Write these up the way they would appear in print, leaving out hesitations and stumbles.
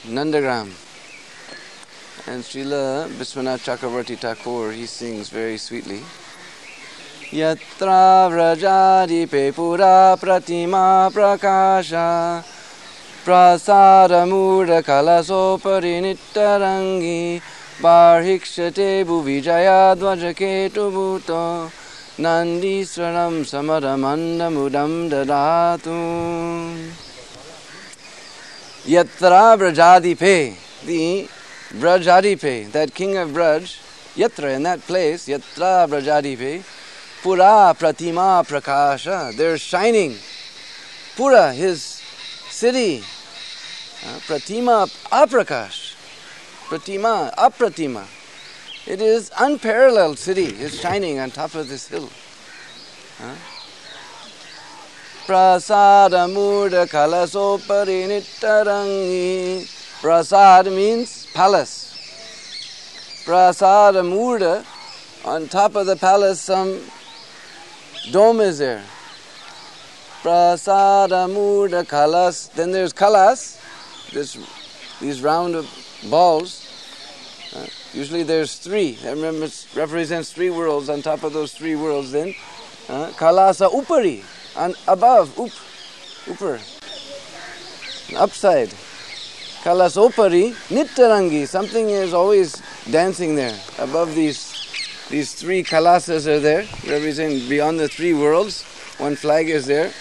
Nandagram. And Srila Biswanath Chakravarti Thakur, he sings very sweetly. Yatra vrajadipe pura pratima prakasha prasada murda kalasopari nittarangi barhikshate bhuvijaya dvajaketu bhuto nandiswaram samaramandamudam dadatu. Yatra vrajadipe, the Brajadipe, that king of Braj, Yatra, in that place, Yatra Brajadipe, Pura Pratima Prakasha, they're shining. Pura, his city. Pratima Aprakash. Pratima, Apratima. It is unparalleled city. It's shining on top of this hill. Prasada Murda Kalasopari Nittarangi. Prasad means palace. Prasada Murda, on top of the palace some dome is there. Prasada Murda Kalas. Then there's Kalas, these round balls. Usually there's three. That represents three worlds. On top of those three worlds then. Kalasa Upari, and above, upar, upside. Kalasopari, Nittarangi, something is always dancing there. Above these three kalasas are there, representing beyond the three worlds. One flag is there.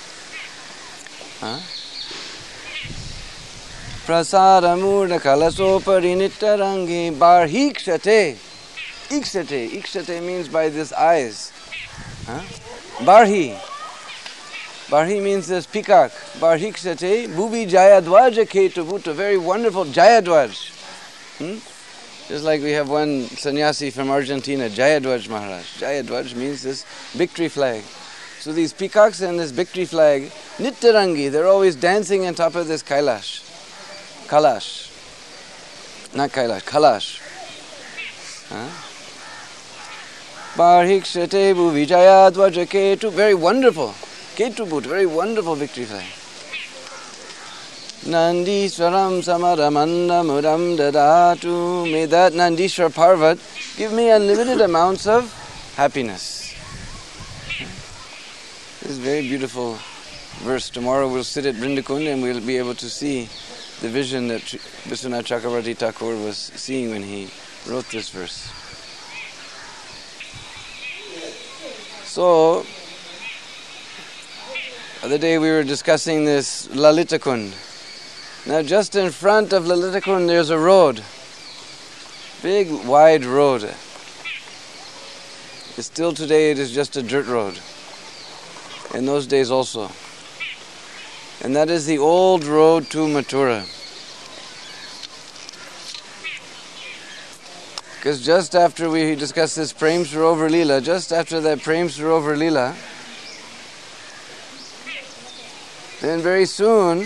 Prasada murda kalasopari nittarangi barhikshate. Ikshate means by this eyes. Barhi. Barhi means this peacock. Barhikshate bhuvi jayadvaja ketavut, a very wonderful jayadvaj. Just like we have one sannyasi from Argentina, Jayadvaj Maharaj. Jayadvaj means this victory flag. So these peacocks and this victory flag, Nittarangi, they're always dancing on top of this Kailash. Kalash. Not Kailash, Kalash. Barhikshate bhuvi jayadvaja ketu, very wonderful. Ketubut, very wonderful victory flag. Nandiswaram samaramanda mudam dadatu. May that Nandishwar Parvat give me unlimited amounts of happiness. This is a very beautiful verse. Tomorrow we'll sit at Vrindakund and we'll be able to see the vision that Biswanath Chakravarti Thakur was seeing when he wrote this verse. So, the other day we were discussing this Lalitakund. Now just in front of Lalitakund there's a road. Big wide road. Still today it is just a dirt road. In those days also. And that is the old road to Mathura. Because just after we discussed this Prem Sarovar Leela, just after that Prem Sarovar Leela, then very soon,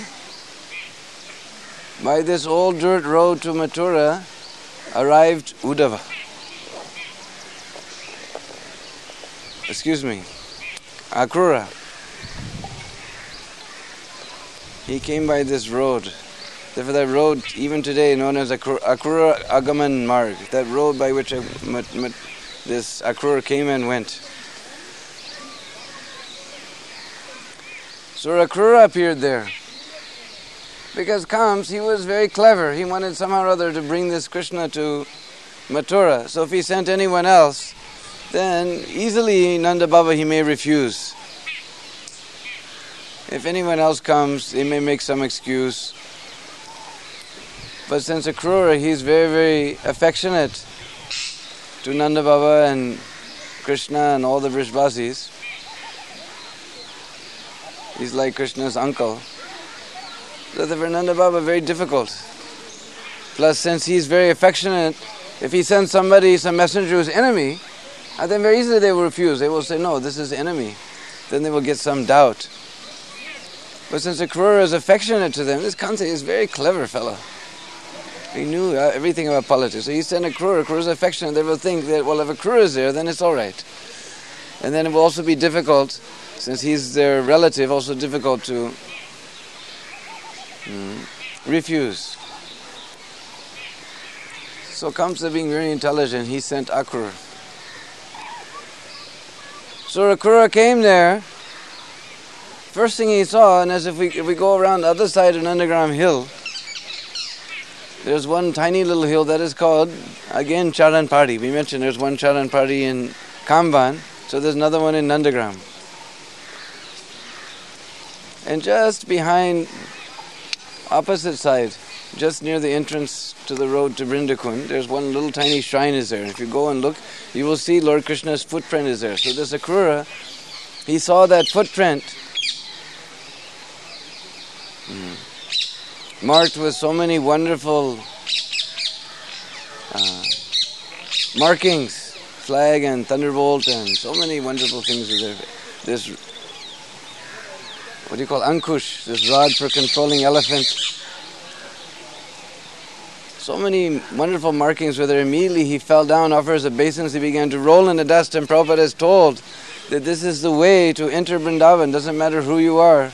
by this old dirt road to Mathura, arrived Uddhava. Akrura. He came by this road. Therefore that road, even today, known as Akrura Agaman Marg, that road by which this Akrura came and went. So Akrura appeared there. Because Kams, he was very clever. He wanted somehow or other to bring this Krishna to Mathura. So if he sent anyone else, then easily Nanda Baba he may refuse. If anyone else comes, they may make some excuse. But since Akrura, he's very, very affectionate to Nanda Baba and Krishna and all the Vrishbasis. He's like Krishna's uncle. So for Nanda Baba, very difficult. Plus, since he's very affectionate, if he sends somebody, some messenger who's enemy, then very easily they will refuse. They will say, no, this is enemy. Then they will get some doubt. But since Akrura is affectionate to them, this Kansa is a very clever fellow. He knew everything about politics. So he sent Akrura. Akrura is affectionate. They will think that, well, if Akrura is there, then it's all right. And then it will also be difficult, since he's their relative, also difficult to refuse. So Kamsa, being very intelligent, he sent Akrura. So Akrura came there. First thing he saw, and as if we go around the other side of Nandagram Hill, there's one tiny little hill that is called, again, Charanpadi. We mentioned there's one Charanpadi in Kamban, so there's another one in Nandagram. And just behind, opposite side, just near the entrance to the road to Brindakund, there's one little tiny shrine is there. If you go and look, you will see Lord Krishna's footprint is there. So this Akrura, he saw that footprint marked with so many wonderful markings, flag and thunderbolt and so many wonderful things are there. This, what do you call, Ankush, this rod for controlling elephant. So many wonderful markings were there. Immediately he fell down, offers obeisance, he began to roll in the dust, and Prabhupada is told that this is the way to enter Vrindavan. Doesn't matter who you are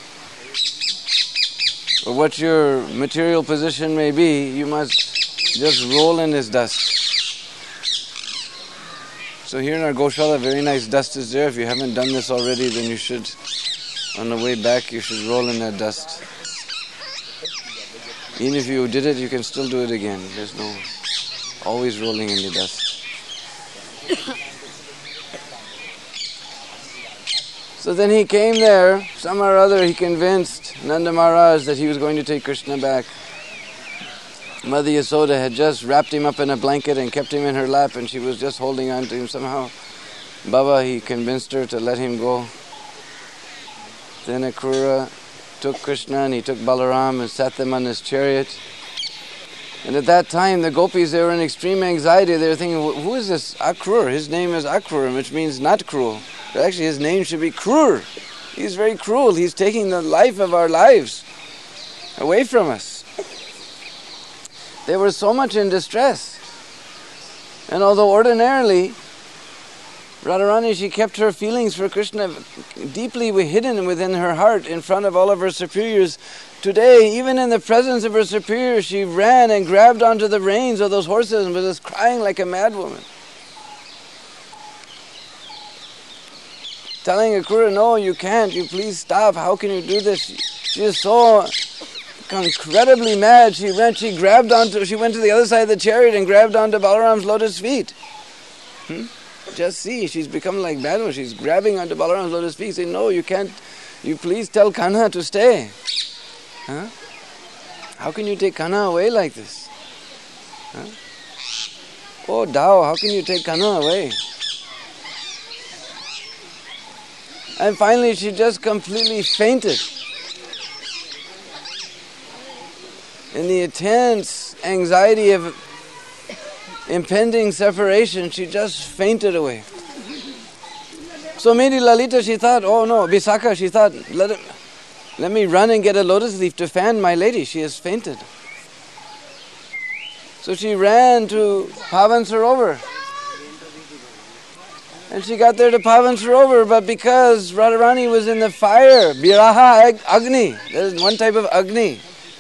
or what your material position may be, you must just roll in this dust. So here in our Goshala, very nice dust is there. If you haven't done this already, then you should, on the way back, you should roll in that dust. Even if you did it, you can still do it again. There's no always rolling in the dust. So then he came there, somehow or other he convinced Nanda Maharaj that he was going to take Krishna back. Mother Yasoda had just wrapped him up in a blanket and kept him in her lap, and she was just holding on to him. Somehow Baba, he convinced her to let him go. Then Akrura took Krishna and he took Balaram and sat them on his chariot. And at that time the gopis, they were in extreme anxiety. They were thinking, who is this Akrura? His name is Akrura, which means not cruel. But actually his name should be Krur. He's very cruel. He's taking the life of our lives away from us. They were so much in distress. And although ordinarily Radharani, she kept her feelings for Krishna deeply hidden within her heart in front of all of her superiors, today, even in the presence of her superiors, she ran and grabbed onto the reins of those horses and was just crying like a madwoman. Telling Akrura, no, you can't, you please stop, how can you do this? She is so incredibly mad. She went to the other side of the chariot and grabbed onto Balaram's lotus feet. Just see, she's become like Badu. She's grabbing onto Balaram's lotus feet, saying, no, you can't, you please tell Kanha to stay. Huh? How can you take Kanha away like this? Huh? Oh, Dao, how can you take Kanha away? And finally she just completely fainted. In the intense anxiety of impending separation, she just fainted away. So maybe Lalita, she thought, oh no, Visakha, she thought, let me run and get a lotus leaf to fan my lady. She has fainted. So she ran to Pavan Sarovar. And she got there to Pavan Sarovar, but because Radharani was in the fire, Biraha Agni, there is one type of Agni.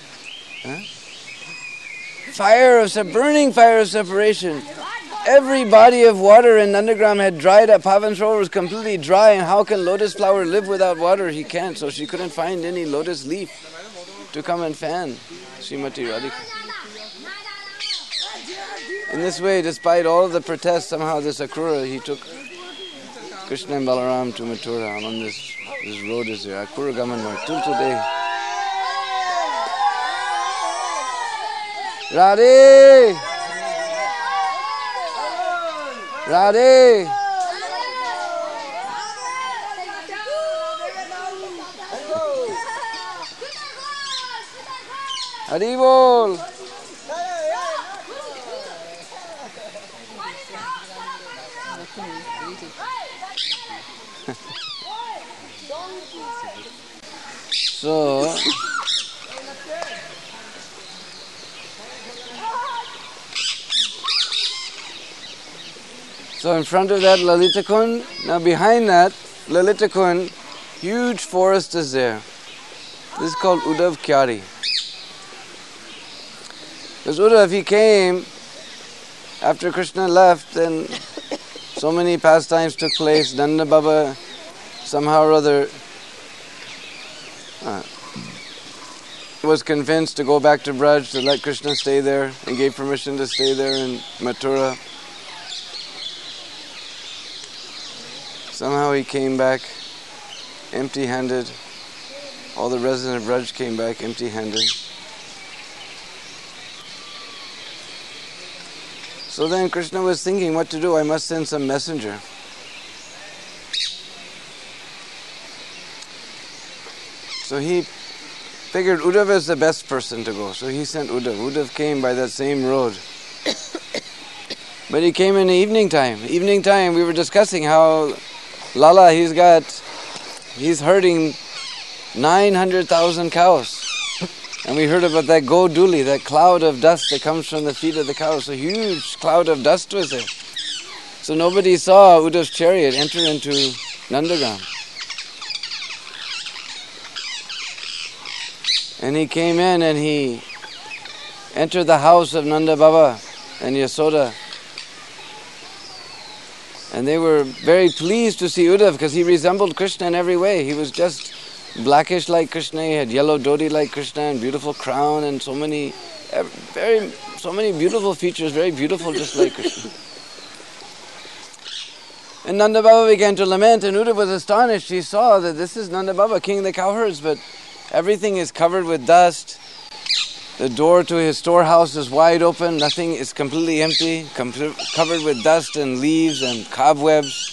Burning fire of separation. Every body of water in Nandagram had dried up. Pavan Sarovar was completely dry, and how can lotus flower live without water? He can't, so she couldn't find any lotus leaf to come and fan Srimati Radhika. In this way, despite all of the protests, somehow this Akrura, he took Krishna and Balaram to Mathura. On this road is there, Akrura Gaman till today. Radhe! Radhe! Hari Bol! So in front of that Lalita Kund, now behind that Lalita Kund, huge forest is there. This is called Uddhav Kyari. Because Uddhav, he came after Krishna left, then so many pastimes took place. Nanda Baba somehow or other was convinced to go back to Braj, to let Krishna stay there, and gave permission to stay there in Mathura. Somehow he came back empty-handed. All the residents of Braj came back empty-handed. So then Krishna was thinking what to do. I must send some messenger. So he figured Uddhava is the best person to go. So he sent Uddhava. Uddhava came by that same road. But he came in the evening time. Evening time we were discussing how Lala, he's herding 900,000 cows. And we heard about that Goduli, that cloud of dust that comes from the feet of the cows. A huge cloud of dust was there. So nobody saw Uddhav's chariot enter into Nandagram. And he came in and he entered the house of Nanda Baba and Yasoda. And they were very pleased to see Uddhav because he resembled Krishna in every way. He was just blackish like Krishna, he had yellow dhoti like Krishna and beautiful crown and so many beautiful features, very beautiful just like Krishna. And Nanda Baba began to lament and Uddhav was astonished. He saw that this is Nanda Baba, king of the cowherds, but everything is covered with dust. The door to his storehouse is wide open, nothing is completely empty, covered with dust and leaves and cobwebs.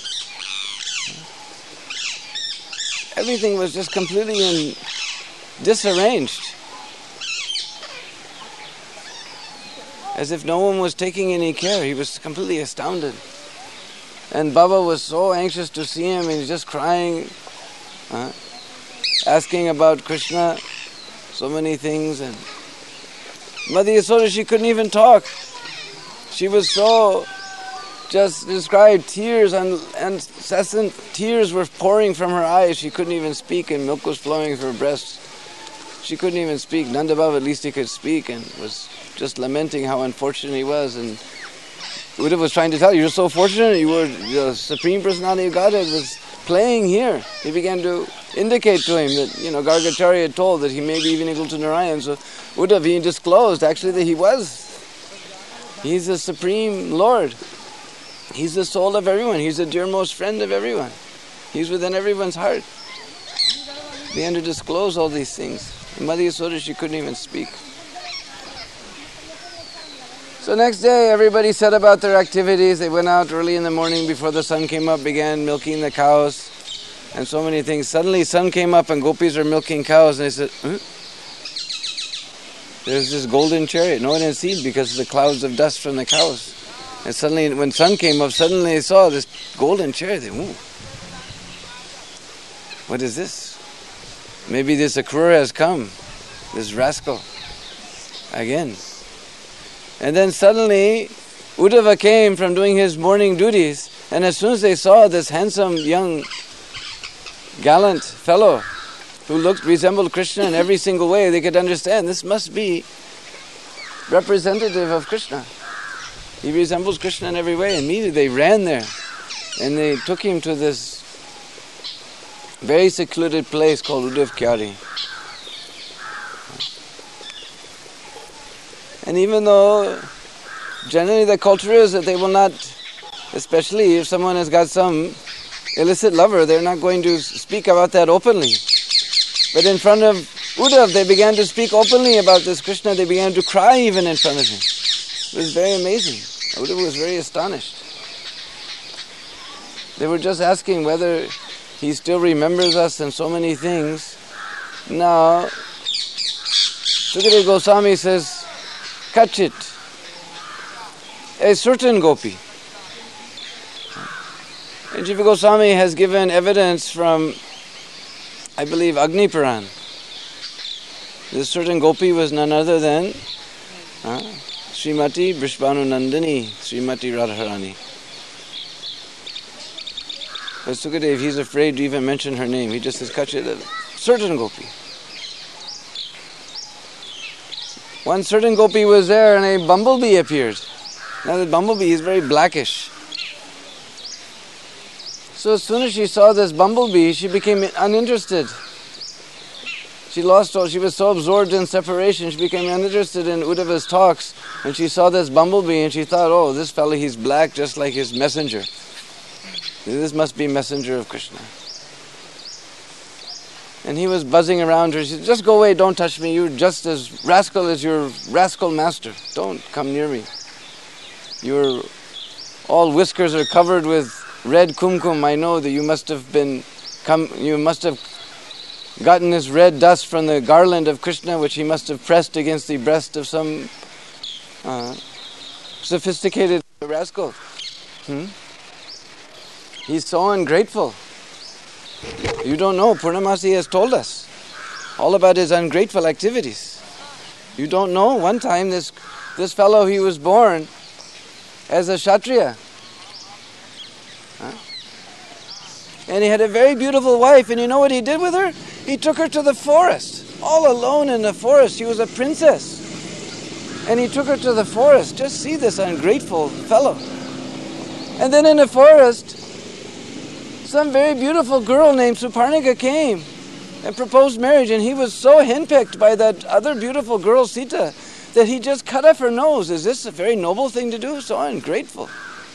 Everything was just completely disarranged. As if no one was taking any care. He was completely astounded. And Baba was so anxious to see him, and he was just crying, asking about Krishna, so many things. And Mother Yasoda, she couldn't even talk. She was so just described, tears and incessant tears were pouring from her eyes. She couldn't even speak and milk was flowing from her breast. She couldn't even speak. Nanda Baba, at least he could speak, and was just lamenting how unfortunate he was. And Uddhava was trying to tell, you're so fortunate, you were the Supreme Personality of Godhead was playing here. He began to indicate to him that, Gargacharya had told that he may be even equal to Narayan. So Uddhava, he disclosed actually that he's the Supreme Lord. He's the soul of everyone. He's the dearmost friend of everyone. He's within everyone's heart. He began to disclose all these things. And Mother Yasoda, she couldn't even speak. So next day, everybody set about their activities. They went out early in the morning before the sun came up, began milking the cows, and so many things. Suddenly, sun came up and gopis are milking cows, and they said, there's this golden chariot. No one had seen it because of the clouds of dust from the cows. And suddenly, when sun came up, suddenly they saw this golden chariot. They, what is this? Maybe this Akrura has come, this rascal, again. And then suddenly, Uddhava came from doing his morning duties, and as soon as they saw this handsome, young, gallant fellow who resembled Krishna in every single way, they could understand this must be representative of Krishna. He resembles Krishna in every way. Immediately they ran there and they took him to this very secluded place called Uddhav Kyari. And even though generally the culture is that they will not, especially if someone has got some illicit lover, they're not going to speak about that openly. But in front of Uddhav, they began to speak openly about this Krishna. They began to cry even in front of him. It was very amazing. Uddhava was very astonished. They were just asking whether he still remembers us and so many things. Now, Sukadeva Goswami says, Kachit, a certain gopi. And Jiva Goswami has given evidence from, I believe, Agni Puran. This certain gopi was none other than Srimati Brishbhanu Nandini, Srimati Radharani. But Sukadev, he's afraid to even mention her name. He just says, Kachit, a certain gopi. One certain gopi was there and a bumblebee appeared. Now the bumblebee is very blackish. So as soon as she saw this bumblebee, she became uninterested. She was so absorbed in separation, she became uninterested in Uddhava's talks. And she saw this bumblebee and she thought, oh, this fellow, he's black just like his messenger. This must be messenger of Krishna. And he was buzzing around her. She said, just go away, don't touch me. You're just as rascal as your rascal master. Don't come near me. Your all whiskers are covered with red kumkum. I know that you must have gotten this red dust from the garland of Krishna, which he must have pressed against the breast of some sophisticated rascal. He's so ungrateful. You don't know. Purnamasi has told us all about his ungrateful activities. You don't know. One time this fellow, he was born as a Kshatriya. And he had a very beautiful wife, and you know what he did with her? He took her to the forest, all alone in the forest. She was a princess. And he took her to the forest. Just see this ungrateful fellow. And then in the forest, some very beautiful girl named Suparnika came and proposed marriage, and he was so henpecked by that other beautiful girl, Sita, that he just cut off her nose. Is this a very noble thing to do? So ungrateful.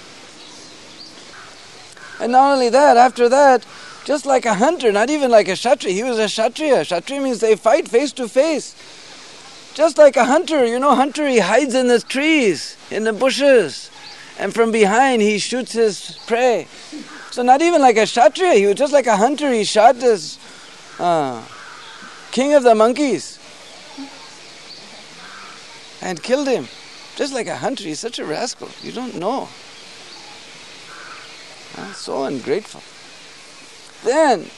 And not only that, after that, just like a hunter, not even like a Kshatriya, he was a Kshatriya. Kshatriya means they fight face to face. Just like a hunter, hunter, he hides in the trees, in the bushes, and from behind he shoots his prey. So not even like a Kshatriya, he was just like a hunter, he shot this king of the monkeys and killed him. Just like a hunter, he's such a rascal, you don't know. So ungrateful. Then,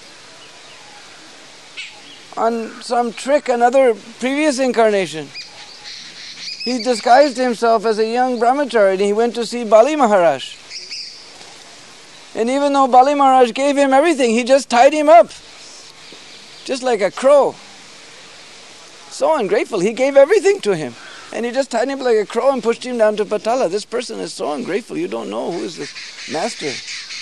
on some trick, another previous incarnation, he disguised himself as a young brahmachari and he went to see Bali Maharaj. And even though Bali Maharaj gave him everything, he just tied him up, just like a crow. So ungrateful. He gave everything to him. And he just tied him up like a crow and pushed him down to Patala. This person is so ungrateful. You don't know who is this master.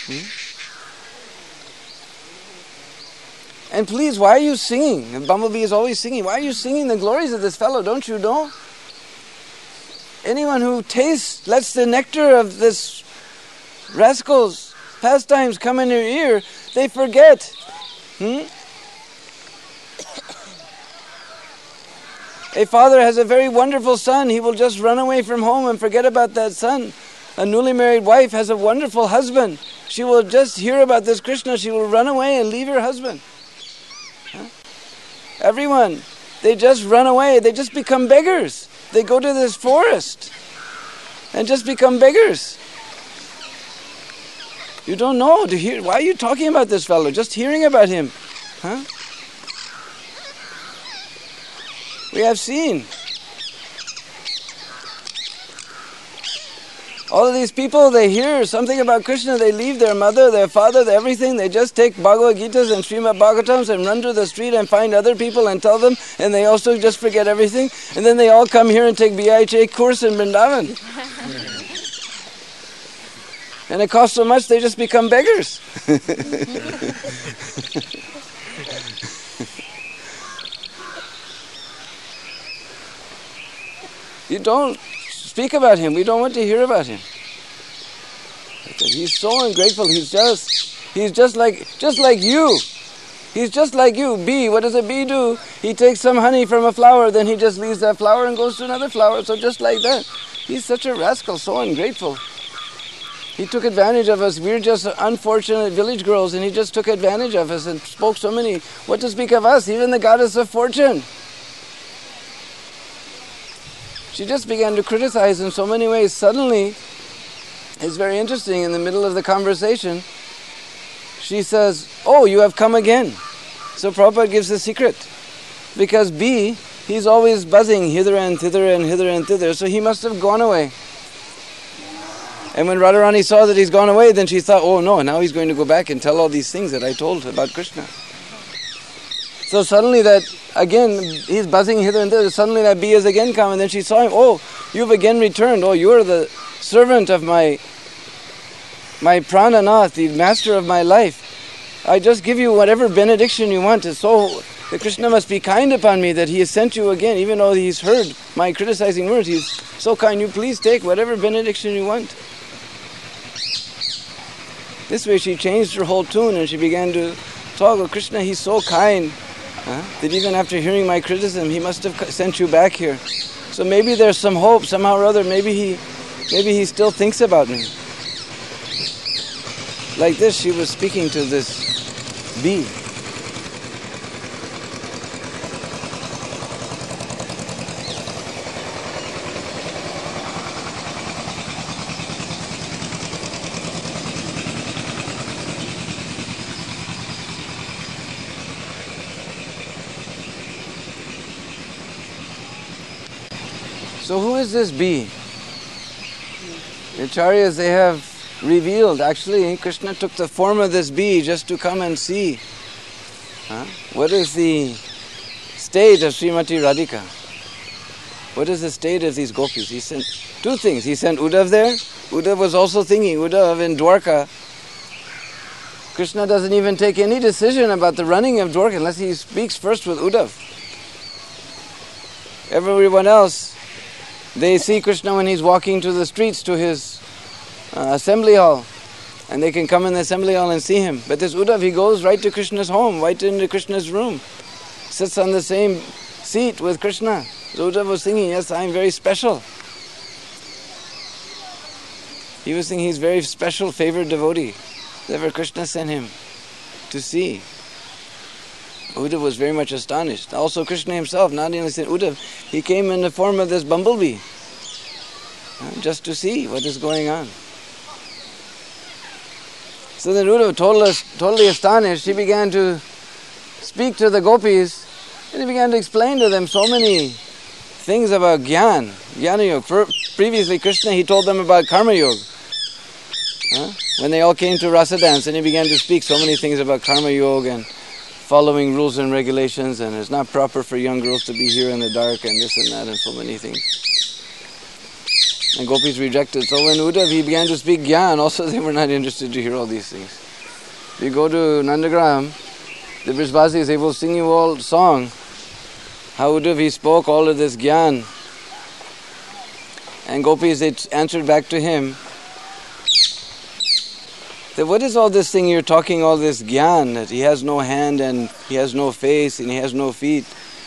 And please, why are you singing? The bumblebee is always singing. Why are you singing the glories of this fellow? Don't you know? Anyone who lets the nectar of this rascal's pastimes come in their ear, they forget. A father has a very wonderful son. He will just run away from home and forget about that son. A newly married wife has a wonderful husband. She will just hear about this Krishna. She will run away and leave her husband. Everyone, they just run away. They just become beggars. They go to this forest and just become beggars. You don't know. Why are you talking about this fellow? Just hearing about him. We have seen. All of these people, they hear something about Krishna, they leave their mother, their father, everything, they just take Bhagavad Gitas and Srimad Bhagavatams and run to the street and find other people and tell them, and they also just forget everything, and then they all come here and take BIHA course in Vrindavan. And it costs so much, they just become beggars. You don't speak about him. We don't want to hear about him. He's so ungrateful. He's just like you. He's just like you. Bee. What does a bee do? He takes some honey from a flower, then he just leaves that flower and goes to another flower. So just like that. He's such a rascal, so ungrateful. He took advantage of us. We're just unfortunate village girls, and he just took advantage of us and spoke so many. What to speak of us? Even the goddess of fortune. She just began to criticize in so many ways. Suddenly, it's very interesting, in the middle of the conversation, she says, "Oh, you have come again." So Prabhupada gives the secret. Because B, he's always buzzing hither and thither and hither and thither, so he must have gone away. And when Radharani saw that he's gone away, then she thought, oh no, now he's going to go back and tell all these things that I told about Krishna. So suddenly that, again, he's buzzing hither and thither, suddenly that bee has again come, and then she saw him, oh, you've again returned, oh, you're the servant of my Prananath, the master of my life. I just give you whatever benediction you want. So the Krishna must be kind upon me that he has sent you again, even though he's heard my criticizing words. He's so kind. You please take whatever benediction you want. This way she changed her whole tune and she began to talk. Oh, Krishna, he's so kind that even after hearing my criticism, he must have sent you back here. So maybe there's some hope somehow or other. Maybe he still thinks about me. Like this, she was speaking to this bee. So who is this bee? The acharyas, they have revealed, actually, Krishna took the form of this bee just to come and see. What is the state of Srimati Radhika? What is the state of these gopis? He sent two things. He sent Uddhav there. Uddhav was also thinking, Uddhav in Dwarka. Krishna doesn't even take any decision about the running of Dwarka unless he speaks first with Uddhav. Everyone else, they see Krishna when he's walking to the streets to his assembly hall, and they can come in the assembly hall and see him. But this Uddhav, he goes right to Krishna's home, right into Krishna's room, sits on the same seat with Krishna. So Uddhav was thinking, yes, I'm very special. He was thinking he's very special, favored devotee. Therefore Krishna sent him to see. Uddhav was very much astonished. Also Krishna himself, not only sent Uddhav, he came in the form of this bumblebee, just to see what is going on. So then Uddhav, totally astonished, he began to speak to the gopis, and he began to explain to them so many things about Jnana Yoga. Previously Krishna, he told them about Karma Yoga. When they all came to Rasa dance, and he began to speak so many things about Karma Yoga and following rules and regulations, and it's not proper for young girls to be here in the dark, and this and that, and so many things. And gopis rejected. So when Uddhav, he began to speak Gyan, also they were not interested to hear all these things. If you go to Nandagram, the Brijvasis, they will sing you all song. How Uddhav, he spoke all of this Gyan. And gopis, they answered back to him, that what is all this thing you're talking, all this Gyan, that he has no hand and he has no face and he has no feet.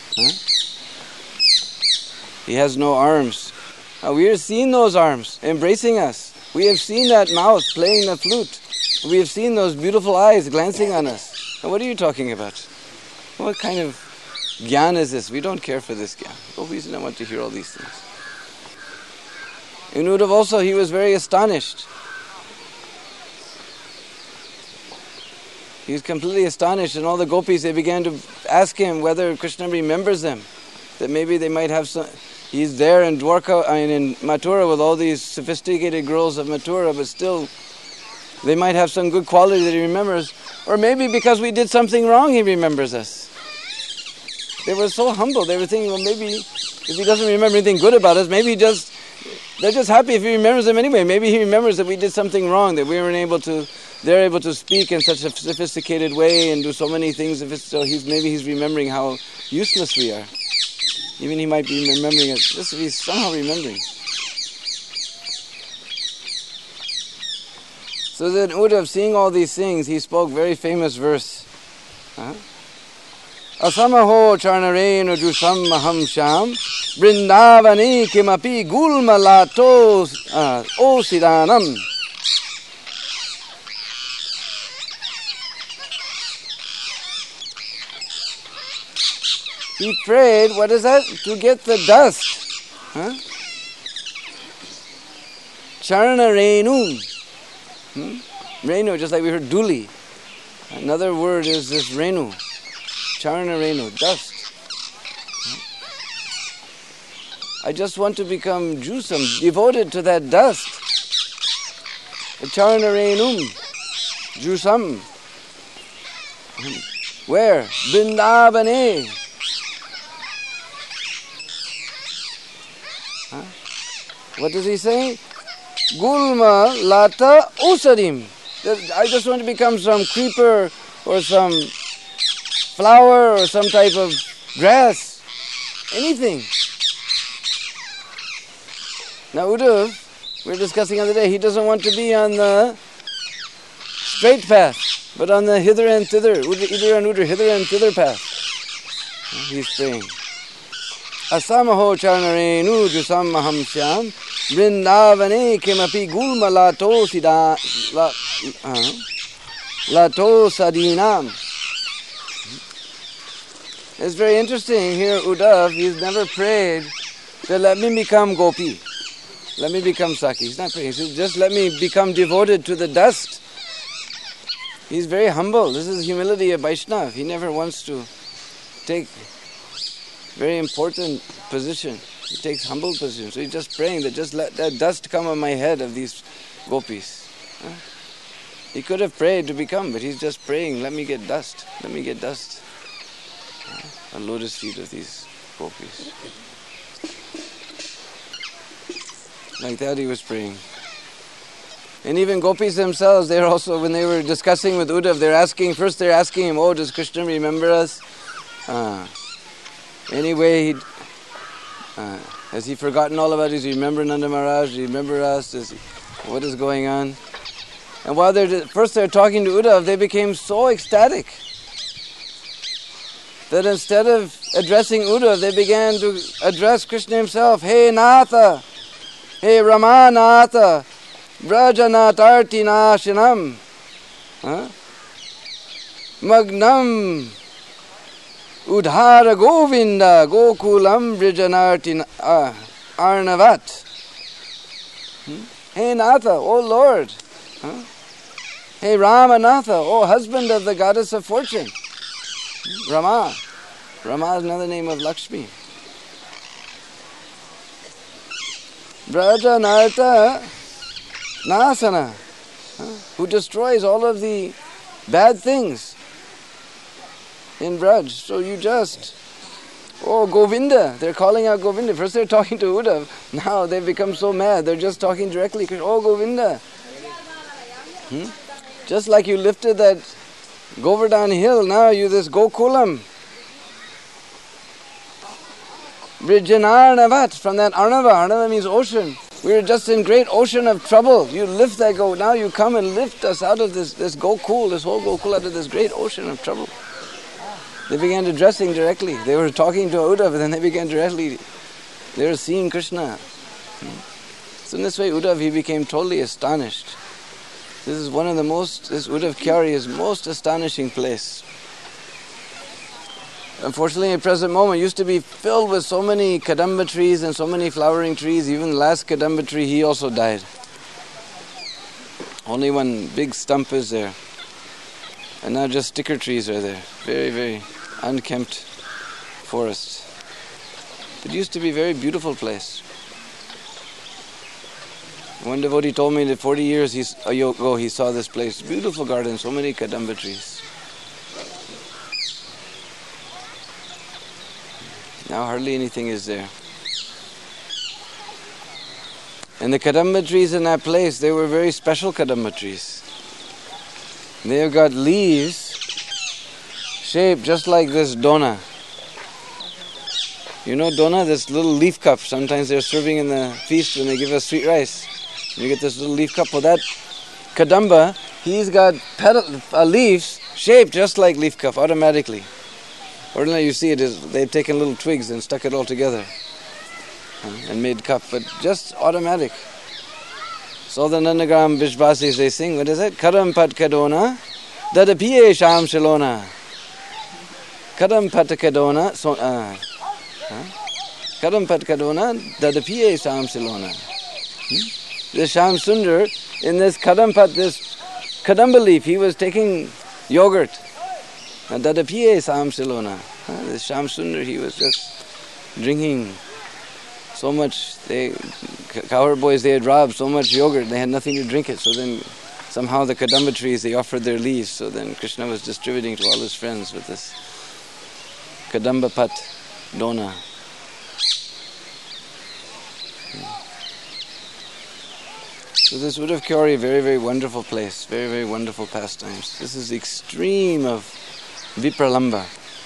He has no arms. We have seen those arms embracing us. We have seen that mouth playing the flute. We have seen those beautiful eyes glancing on us. And what are you talking about? What kind of Gyan is this? We don't care for this Gyan. Gopis don't want to hear all these things. In Uddhav also, he was very astonished. He was completely astonished, and all the gopis, they began to ask him whether Krishna remembers them. That maybe they might have some... He's there in Dwarka, in Mathura with all these sophisticated girls of Mathura, but still they might have some good quality that he remembers. Or maybe because we did something wrong, he remembers us. They were so humble. They were thinking, well, maybe if he doesn't remember anything good about us, maybe they're just happy if he remembers them anyway. Maybe he remembers that we did something wrong, that we weren't able to, they're able to speak in such a sophisticated way and do so many things. So maybe he's remembering how useless we are. Even he might be remembering it. Just he's somehow remembering. So then Uddhav, seeing all these things, he spoke very famous verse. Asamaho charnareno jusam maham sham brindavani kimapi gulmalato osidanam. He prayed, what is that? To get the dust. Charana Renu. Renu, just like we heard Duli. Another word is this Renu. Charana Renu, dust. I just want to become Jusam, devoted to that dust. Charana Renum, Jusam. Where? Brindavane. What does he say? Gulma lata usadim. I just want to become some creeper or some flower or some type of grass. Anything. Now Uddhav, we were discussing the other day, he doesn't want to be on the straight path, but on the hither and thither, Udra and Udra, hither and thither path. He's praying. Asamaho charnarenu jusammaham syam vrindavane kimapi gulma lato sadinam. It's very interesting here, Uddhav, he's never prayed that let me become gopi. Let me become Saki. He's not praying. He says, just let me become devoted to the dust. He's very humble. This is humility of Vaishnava. He never wants to take very important position. He takes humble position. So he's just praying that just let that dust come on my head of these gopis. He could have prayed to become, but he's just praying, let me get dust. Let me get dust. On lotus feet of these gopis. Like that he was praying. And even gopis themselves, they're also, when they were discussing with Uddhav, they're asking him, oh, does Krishna remember us? Anyway, has he forgotten all about us? Does he remember Nanda Maharaj? Does he remember us? What is going on? And while they're talking to Uddhav, they became so ecstatic that instead of addressing Uddhav, they began to address Krishna himself. Hey Natha! Hey Ramanatha, Brajanatarti Nashinam, Magnam, Udhara Govinda, Gokulam Brijanarti Arnavat. Hey Natha, oh Lord. Hey Ramanatha, oh husband of the goddess of fortune. Rama. Rama is another name of Lakshmi. Brajanarta Nasana, who destroys all of the bad things in Braj. So you just, oh Govinda, they're calling out Govinda. First they're talking to Uddhav, now they've become so mad, they're just talking directly, oh Govinda. Just like you lifted that Govardhan hill, now you this Gokulam. Brijanarnavat, from that Arnava means ocean. We were just in great ocean of trouble. You lift that now you come and lift us out of this Gokul, this whole Gokul, out of this great ocean of trouble. They began addressing directly. They were talking to Uddhav, and then they began directly. They were seeing Krishna. So in this way, Uddhav, he became totally astonished. This is one of the this Uddhav Kyari is most astonishing place. Unfortunately, at the present moment, it used to be filled with so many kadamba trees and so many flowering trees. Even the last kadamba tree, he also died. Only one big stump is there. And now just sticker trees are there. Very, very unkempt forest. It used to be a very beautiful place. One devotee told me that 40 years ago he saw this place. Beautiful garden, so many kadamba trees. Now hardly anything is there. And the kadamba trees in that place, they were very special kadamba trees. They have got leaves shaped just like this dona. You know dona, this little leaf cup. Sometimes they're serving in the feast when they give us sweet rice. You get this little leaf cup. Well, that kadamba, he's got leaves shaped just like leaf cup automatically. Ordinarily you see they've taken little twigs and stuck it all together and made cup, but just automatic. So the Nandagram Bishbasis, they sing, what is it? Karam pat kadona, dadapiye sham shalona. Karam pat kadona, Karam pat kadona, dadapiye sham shalona. The Sham Sundar, in this kadampat, this kadamba leaf, he was taking yogurt. Dadapiye Sham Silona. This Sham Sundar, he was just drinking so much. Cowherd boys, they had robbed so much yogurt, they had nothing to drink it. So then somehow the kadamba trees, they offered their leaves. So then Krishna was distributing to all his friends with this kadamba pat dona. So this Uddhav Kyori, very, very wonderful place, very, very wonderful pastimes. This is the extreme of Vipralamba.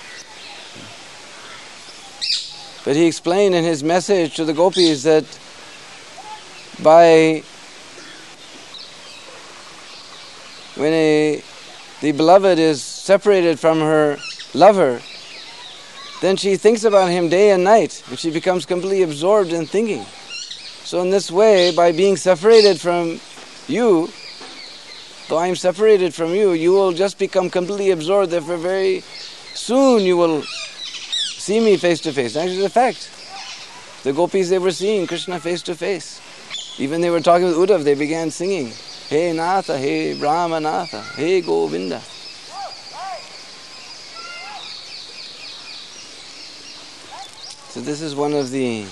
But he explained in his message to the gopis that when the beloved is separated from her lover, then she thinks about him day and night, and she becomes completely absorbed in thinking. So in this way, by being separated from you, though I am separated from you, you will just become completely absorbed. Therefore, very soon you will see me face to face. Actually, it's a fact. The gopis, they were seeing Krishna face to face. Even they were talking with Uddhav, they began singing, Hey Natha, Hey Brahmanatha, Hey Govinda. So this is one of the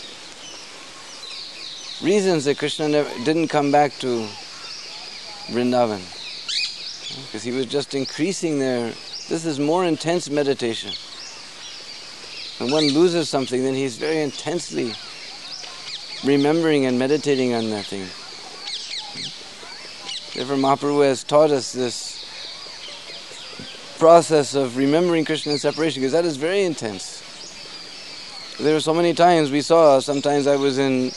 reasons that Krishna didn't come back to Vrindavan. Because he was just increasing this is more intense meditation. When one loses something, then he's very intensely remembering and meditating on that thing. Therefore Mahaprabhu has taught us this process of remembering Krishna in separation, because that is very intense. There were so many times we saw, sometimes I was in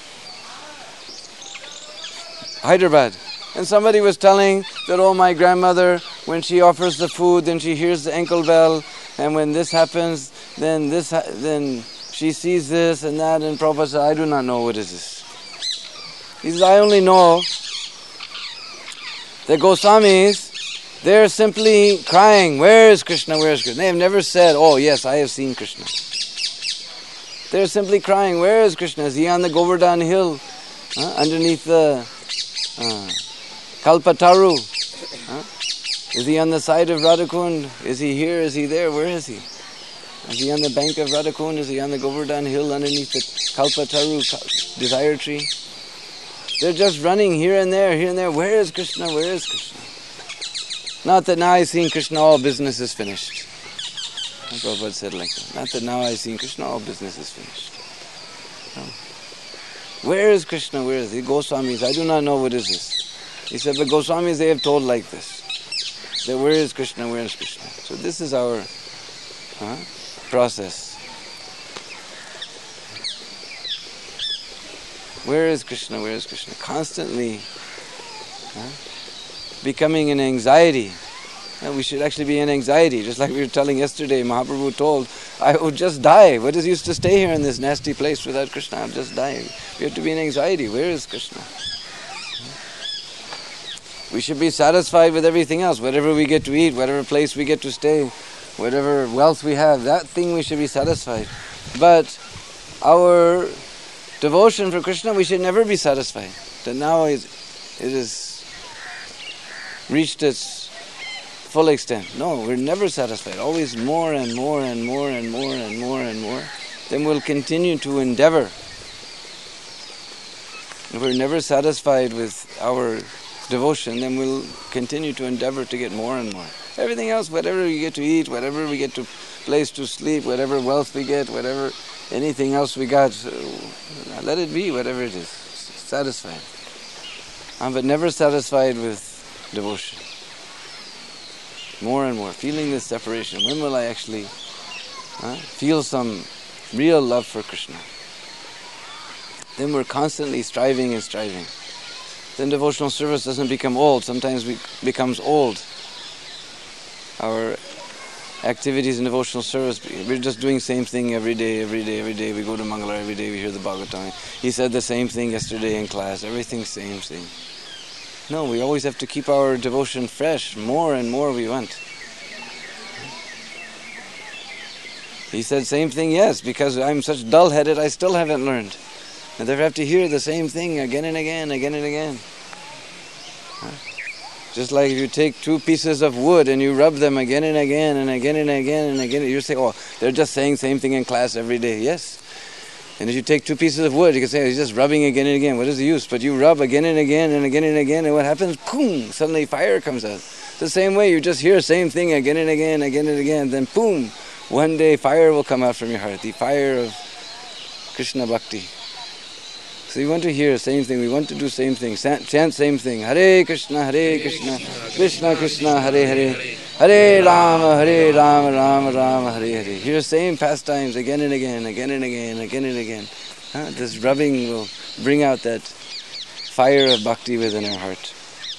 Hyderabad, and somebody was telling that, oh, my grandmother, when she offers the food, then she hears the ankle bell, and when this happens, then she sees this and that, and Prabhupada said, I do not know what is this. He says, I only know the Goswamis, they're simply crying, where is Krishna, where is Krishna? They have never said, oh yes, I have seen Krishna. They're simply crying, where is Krishna? Is he on the Govardhan hill, underneath the Kalpataru? Is he on the side of Radhakund? Is he here? Is he there? Where is he? Is he on the bank of Radhakund? Is he on the Govardhan hill underneath the Kalpataru desire tree? They're just running here and there, here and there. Where is Krishna? Where is Krishna? Not that now I've seen Krishna, all business is finished. Prabhupada said like that. Not that now I've seen Krishna, all business is finished. No. Where is Krishna? Where is he? Goswamis, I do not know what is this. He said, but Goswamis, they have told like this. That where is Krishna? Where is Krishna? So this is our process. Where is Krishna? Where is Krishna? Constantly becoming an anxiety. We should actually be in anxiety. Just like we were telling yesterday, Mahaprabhu told, I would just die. What is use to stay here in this nasty place without Krishna? I'm just dying. We have to be in anxiety. Where is Krishna? We should be satisfied with everything else. Whatever we get to eat, whatever place we get to stay, whatever wealth we have, that thing we should be satisfied. But our devotion for Krishna, we should never be satisfied. That now it has reached its full extent. No, we're never satisfied. Always more and more and more and more and more and more. Then we'll continue to endeavor. If we're never satisfied with our devotion, then we'll continue to endeavor to get more and more. Everything else, whatever we get to eat, whatever we get to place to sleep, whatever wealth we get, whatever anything else we got, let it be, whatever it is. Satisfied. But never satisfied with devotion. More and more, feeling this separation. When will I actually feel some real love for Krishna? Then we're constantly striving and striving. Then devotional service doesn't become old. Sometimes it becomes old. Our activities in devotional service, we're just doing the same thing every day. We go to Mangala every day, we hear the Bhagavatam. He said the same thing yesterday in class. Everything same thing. No, we always have to keep our devotion fresh. More and more we want. He said same thing, yes, because I'm such dull-headed, I still haven't learned. And therefore I have to hear the same thing again and again, again and again. Just like if you take two pieces of wood and you rub them again and again and again and again and again, you say, oh, they're just saying same thing in class every day. Yes. And if you take two pieces of wood, you can say, he's just rubbing again and again. What is the use? But you rub again and again and again and again, and what happens? Boom! Suddenly fire comes out. The same way, you just hear the same thing again and again, again and again, then boom! One day fire will come out from your heart, the fire of Krishna Bhakti. So we want to hear same thing, we want to do same thing, chant same thing. Hare Krishna, Krishna Krishna, Hare Hare, Hare Rama, Rama Rama, Hare Hare. Hear same pastimes again and again, again and again, again and again. This rubbing will bring out that fire of bhakti within our heart.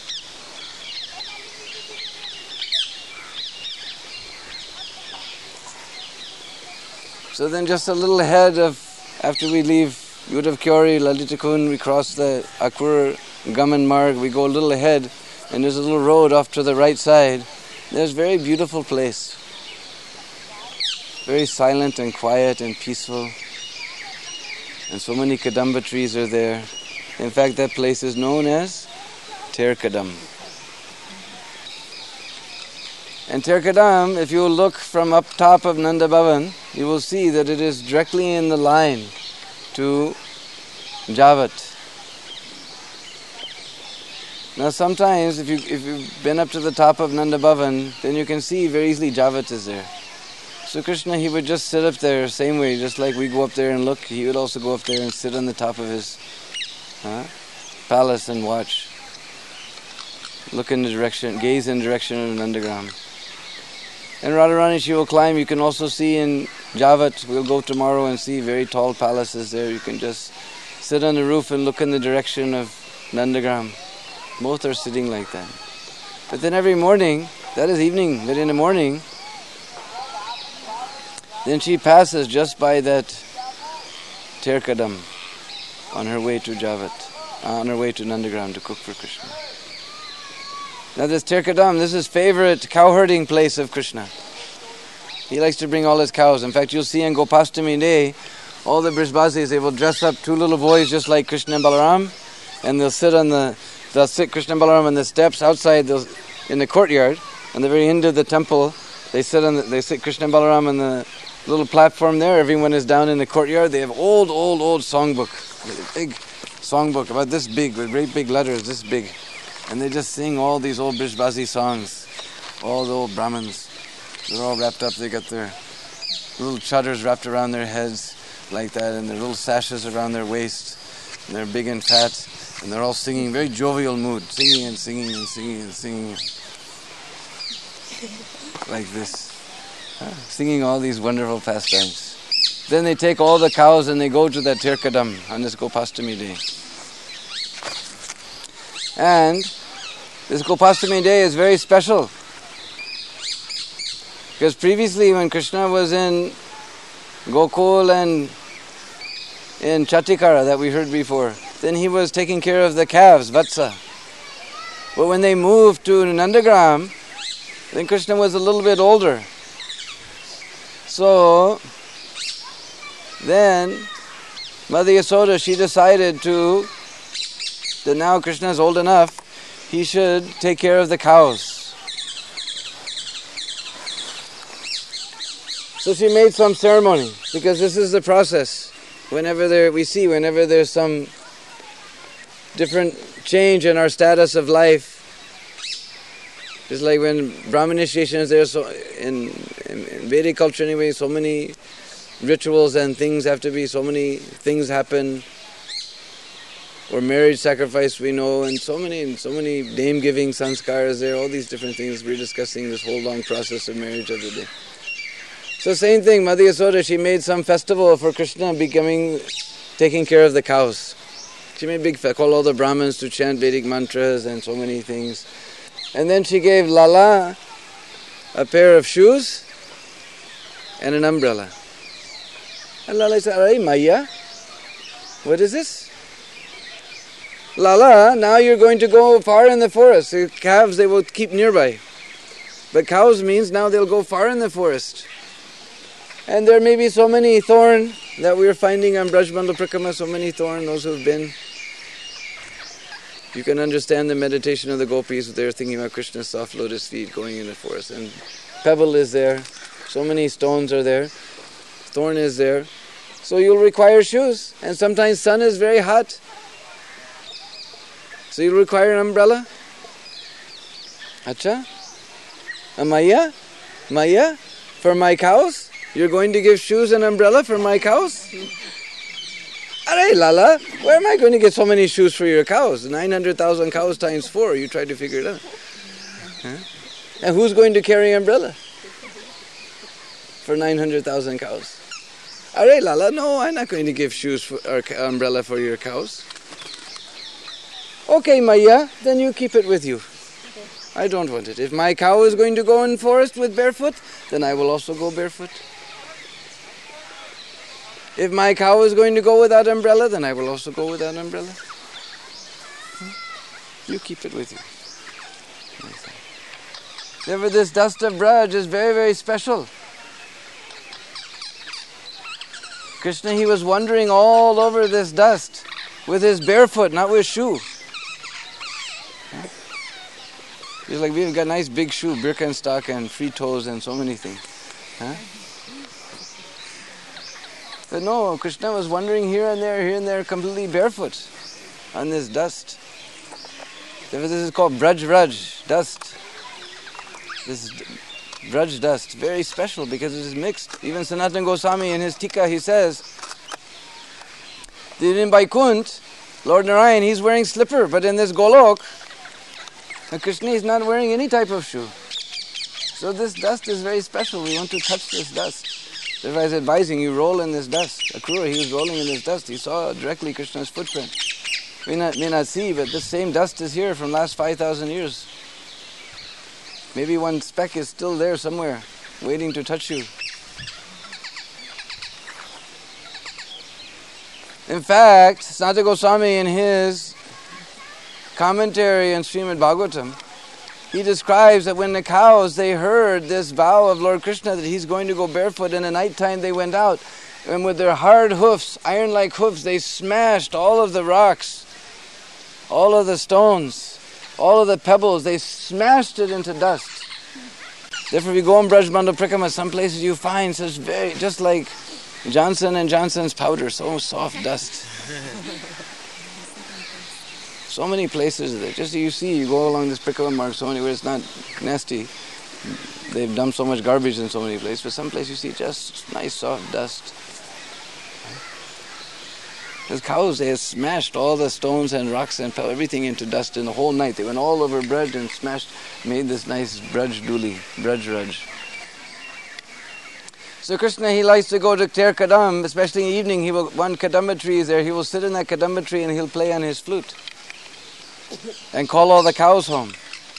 So then just a little ahead of, after we leave Uddhav-Kyori, Lalitakund, we cross the Akur Gaman Marg, we go a little ahead, and there's a little road off to the right side. There's a very beautiful place. Very silent and quiet and peaceful. And so many Kadamba trees are there. In fact, that place is known as Terkadam. And Terkadam, if you look from up top of Nanda Bhavan, you will see that it is directly in the line to Javat. Now sometimes if you've been up to the top of Nanda Bhavan, then you can see very easily Javat is there. So Krishna, he would just sit up there same way, just like we go up there and look, he would also go up there and sit on the top of his palace and watch. Look in the direction, gaze in the direction of Nandagram. And Radharani, she will climb. You can also see in Javat, we'll go tomorrow and see very tall palaces there. You can just sit on the roof and look in the direction of Nandagram. Both are sitting like that. But then every morning, that is evening, but in the morning, then she passes just by that Terkadam on her way to Javat, on her way to Nandagram to cook for Krishna. Now this Terkadam, this is favorite cow herding place of Krishna. He likes to bring all his cows. In fact, you'll see on Gopastami Day, all the Brijbasis, they will dress up two little boys just like Krishna and Balaram, and they'll sit Krishna and Balaram on the steps outside in the courtyard, on the very end of the temple. They sit Krishna and Balaram on the little platform there. Everyone is down in the courtyard. They have old songbook, a big songbook about this big, with great big letters, this big. And they just sing all these old Brijbasi songs. All the old Brahmins. They're all wrapped up. They got their little chaddars wrapped around their heads like that, and their little sashes around their waist. And they're big and fat. And they're all singing, very jovial mood. Singing and singing and singing and singing. Like this. Singing all these wonderful pastimes. Then they take all the cows and they go to that Terkadam on this Gopastami Day. And this Gopastami Day is very special. Because previously when Krishna was in Gokul and in Chatikara that we heard before, then he was taking care of the calves, Vatsa. But when they moved to Nandagram, then Krishna was a little bit older. So then Mother Yasoda, she decided that now Krishna is old enough, he should take care of the cows. So she made some ceremony, because this is the process. Whenever there's some different change in our status of life, just like when Brahman initiation is there, so in Vedic culture anyway, so many rituals and things have to be, so many things happen. Or marriage sacrifice we know, and so many name-giving sanskaras there, all these different things. We're discussing this whole long process of marriage of the day. So same thing, Mother Yasoda, she made some festival for Krishna taking care of the cows. She made called all the Brahmins to chant Vedic mantras and so many things. And then she gave Lala a pair of shoes and an umbrella. And Lala said, "Aray, Maya, what is this? Lala, now you're going to go far in the forest. The calves, they will keep nearby. But cows means now they'll go far in the forest. And there may be so many thorn that we're finding on Brajmandal Prakrama, so many thorn, those who've been. You can understand the meditation of the gopis. They're thinking about Krishna's soft lotus feet going in the forest. And pebble is there. So many stones are there. Thorn is there. So you'll require shoes. And sometimes sun is very hot. So you'll require an umbrella. Acha? A Maya? Maya? For my cows? You're going to give shoes and umbrella for my cows? Arey Lala, where am I going to get so many shoes for your cows? 900,000 cows times 4, you try to figure it out. Huh? And who's going to carry umbrella for 900,000 cows? Arey Lala, no, I'm not going to give shoes for, or umbrella for your cows. Okay, Maya, then you keep it with you. I don't want it. If my cow is going to go in forest with barefoot, then I will also go barefoot. If my cow is going to go without umbrella, then I will also go without umbrella. You keep it with you. Therefore, this dust of Braj is very, very special. Krishna, he was wandering all over this dust with his barefoot, not with shoe. He's like, we've got nice big shoe, Birkenstock and free toes and so many things. Huh? But no, Krishna was wandering here and there, completely barefoot on this dust. Therefore, this is called Braj Raj, dust. This is Braj dust, very special because it is mixed. Even Sanatana Goswami in his Tika, he says that in Vaikunt, Lord Narayan, he's wearing slipper, but in this Golok, Krishna is not wearing any type of shoe. So this dust is very special. We want to touch this dust. Therefore I was advising you, roll in this dust. Akrura, he was rolling in this dust. He saw directly Krishna's footprint. We may not see, but this same dust is here from last 5,000 years. Maybe one speck is still there somewhere, waiting to touch you. In fact, Sanatana Goswami in his commentary on Srimad Bhagavatam, he describes that when the cows, they heard this vow of Lord Krishna that he's going to go barefoot, in the nighttime they went out, and with their hard hoofs, iron-like hoofs, they smashed all of the rocks, all of the stones, all of the pebbles, they smashed it into dust. Therefore, if you go on Braj Bandha Prakama, some places you find such very, just like Johnson & Johnson's powder, so soft dust. So many places that just you see, you go along this Prakama mark so many where it's not nasty. They've dumped so much garbage in so many places, but some places you see just nice soft dust. Those cows, they had smashed all the stones and rocks and everything into dust in the whole night. They went all over Braj and smashed, made this nice Braj Duli, Braj Raj. So Krishna, he likes to go to Ter Kadam, especially in the evening. One Kadamba tree is there. He will sit in that Kadamba tree and he'll play on his flute and call all the cows home.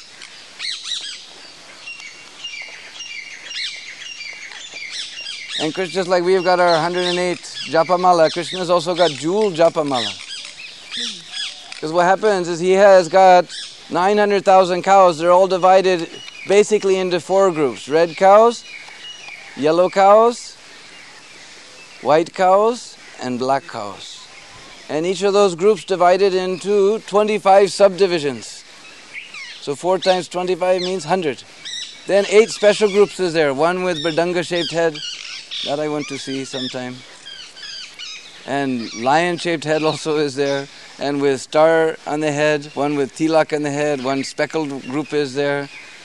And Krishna, just like we've got our 108 Japamala, Krishna's also got jewel Japamala. Because what happens is he has got 900,000 cows. They're all divided basically into 4 groups. Red cows, yellow cows, white cows, and black cows. And each of those groups divided into 25 subdivisions. So 4 times 25 means 100. Then 8 special groups is there. One with Mridanga-shaped head, that I want to see sometime. And lion-shaped head also is there. And with star on the head, one with tilak on the head, one speckled group is there.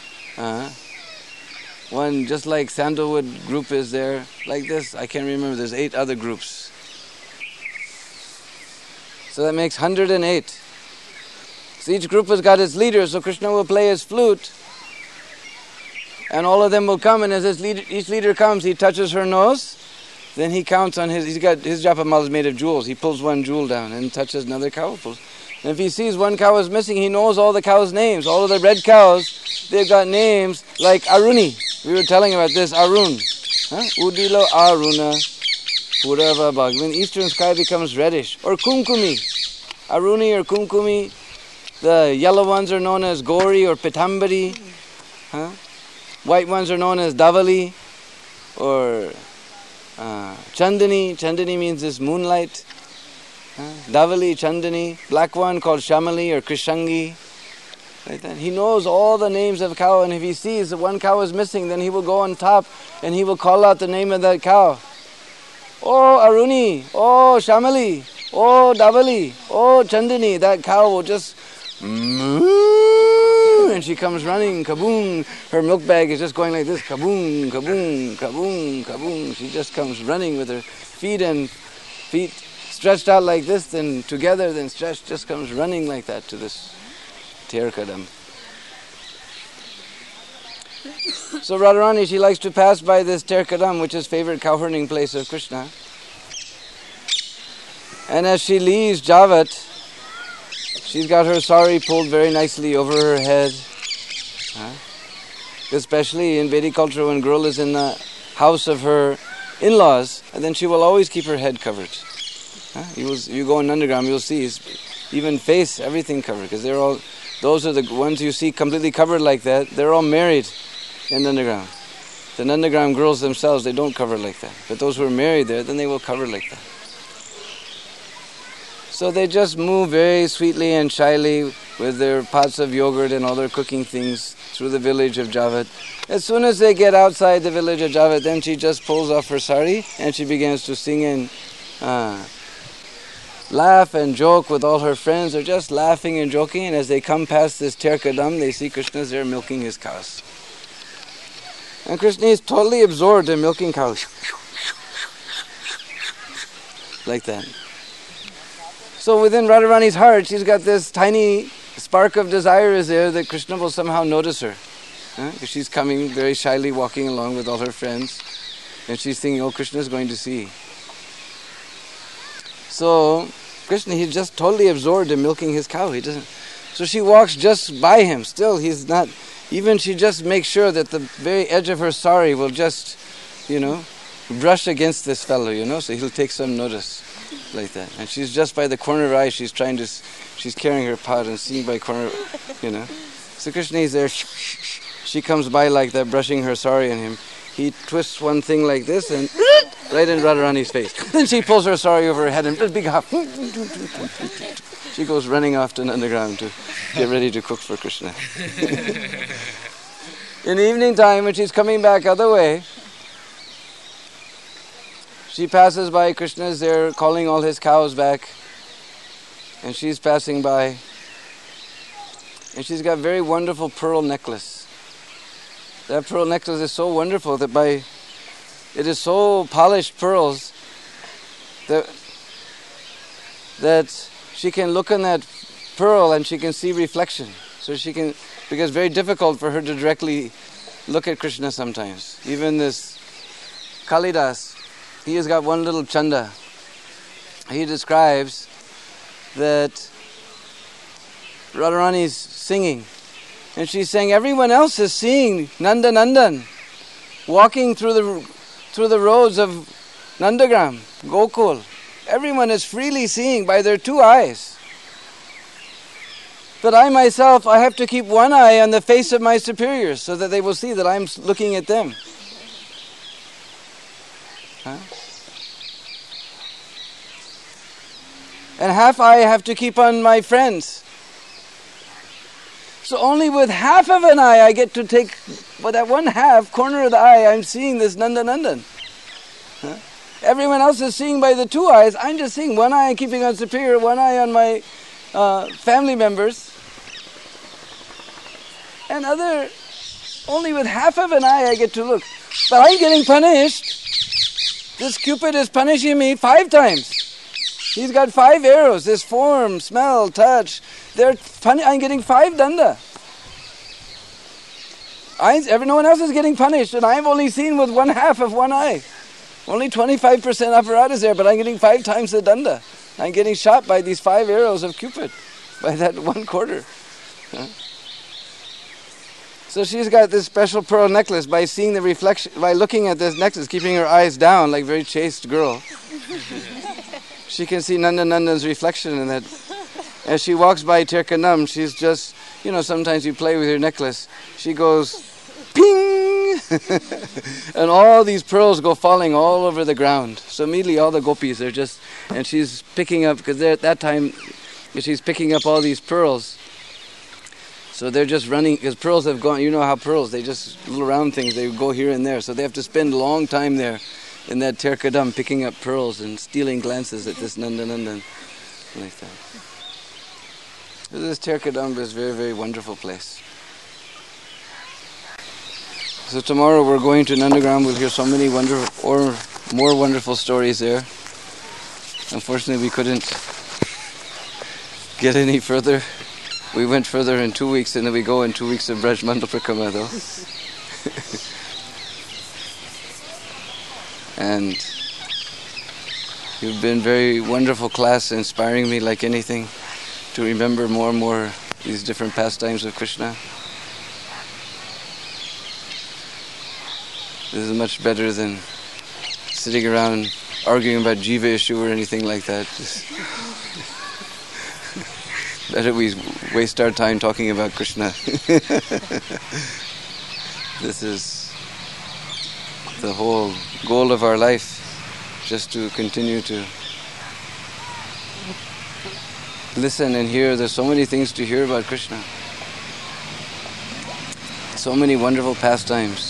One just like sandalwood group is there. Like this, I can't remember, there's 8 other groups. So that makes 108. So each group has got its leader, so Krishna will play his flute. And all of them will come, and as each leader comes, he touches her nose. Then he counts on his Japamala is made of jewels. He pulls one jewel down and touches another cow. And if he sees one cow is missing, he knows all the cows' names. All of the red cows, they've got names like Aruni. We were telling about this, Arun. Udilo Aruna. Purava Bhag. When eastern sky becomes reddish. Or Kumkumi. Aruni or Kumkumi. The yellow ones are known as Gori or Pitambari. White ones are known as Davali or Chandani. Chandani means this moonlight. Davali, Chandani. Black one called Shamali or Krishangi. Like that. He knows all the names of cow, and if he sees that one cow is missing, then he will go on top and he will call out the name of that cow. Oh Aruni, oh Shamali, oh Davali, oh Chandani. That cow will just and she comes running, kaboom. Her milk bag is just going like this, kaboom, kaboom, kaboom, kaboom. She just comes running with her feet stretched out like this, then together, then stretched, just comes running like that to this Terkadam. So Radharani, she likes to pass by this Terkadam, which is favorite cow herding place of Krishna. And as she leaves Javat, she's got her sari pulled very nicely over her head. Especially in Vedic culture, when girl is in the house of her in-laws, and then she will always keep her head covered. You go in Nandagram, you'll see even face, everything covered, because those are the ones you see completely covered like that. They're all married in Nandagram. The Nandagram girls themselves, they don't cover like that. But those who are married there, then they will cover like that. So they just move very sweetly and shyly with their pots of yogurt and all their cooking things through the village of Javat. As soon as they get outside the village of Javat, then she just pulls off her sari and she begins to sing and laugh and joke with all her friends. They're just laughing and joking, and as they come past this Terkadam, they see Krishna's there milking his cows. And Krishna is totally absorbed in milking cows. Like that. So within Radharani's heart, she's got this tiny spark of desire is there that Krishna will somehow notice her. Because she's coming very shyly, walking along with all her friends. And she's thinking, oh, Krishna is going to see. So Krishna, he's just totally absorbed in milking his cow. He doesn't. So she walks just by him. Still, he's not. Even she just makes sure that the very edge of her sari will just, brush against this fellow, so he'll take some notice. Like that. And she's just by the corner of her eye, she's carrying her pot and seeing by corner, So Krishna is there, she comes by like that, brushing her sari on him. He twists one thing like this and right in Radharani's face. Then she pulls her sari over her head and a big hop. She goes running off to Nandagram to get ready to cook for Krishna. In the evening time, when she's coming back other way, she passes by, Krishna is there calling all his cows back, and she's passing by, and she's got a very wonderful pearl necklace. That pearl necklace is so wonderful that it is so polished pearls that she can look on that pearl and she can see reflection. So because it's very difficult for her to directly look at Krishna sometimes. Even this Kalidas, he has got one little chanda. He describes that Radharani's singing. And she's saying, everyone else is seeing Nanda Nandan walking through the roads of Nandagram, Gokul. Everyone is freely seeing by their two eyes. But I myself, I have to keep one eye on the face of my superiors so that they will see that I'm looking at them. And half eye I have to keep on my friends. So only with half of an eye I get to take, but that one half corner of the eye I'm seeing this Nanda Nandan. Everyone else is seeing by the two eyes. I'm just seeing one eye and keeping on superior, one eye on my family members. And only with half of an eye I get to look. But I'm getting punished. This Cupid is punishing me 5 times. He's got 5 arrows. This form, smell, touch. I'm getting 5 danda. No one else is getting punished, and I've only seen with one half of one eye. Only 25% aparat is there, but I'm getting 5 times the danda. I'm getting shot by these 5 arrows of Cupid, by that 1/4. So she's got this special pearl necklace. By seeing the reflection, by looking at this necklace, keeping her eyes down like a very chaste girl, she can see Nanda Nandan's reflection in that. As she walks by Terkanam, she's just, sometimes you play with your necklace. She goes, ping! And all these pearls go falling all over the ground. So immediately all the gopis are just, and she's picking up, because at that time, she's picking up all these pearls. So they're just running, because pearls have gone, how pearls, they just, little round things, they go here and there. So they have to spend a long time there in that Terkadam, picking up pearls and stealing glances at this Nanda Nandan. Like that. So this Terkadam is a very, very wonderful place. So tomorrow we're going to Nandagram. We'll hear so many wonderful, or more wonderful stories there. Unfortunately, we couldn't get any further. We went further in 2 weeks, and then we go in 2 weeks of Braj Mandal Prakama though. And you've been very wonderful class, inspiring me like anything to remember more and more these different pastimes of Krishna. This is much better than sitting around arguing about jiva issue or anything like that. Better we waste our time talking about Krishna. This is the whole goal of our life, just to continue to listen and hear. There's so many things to hear about Krishna. So many wonderful pastimes.